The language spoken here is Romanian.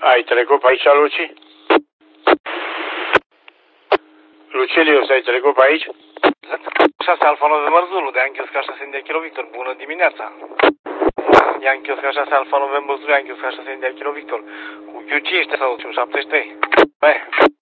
Ai trecut pe aici, Luci? Lucilius, ai trecut pe aici? 6 Alfa November Zulu, de Yankee Oscar 6 India Kilo Victor. Bună dimineața! Yankee Oscar 6 Alfa November Zulu, Yankee Oscar 6 India Kilo Victor. Cu Q5 sau Q73. Băi.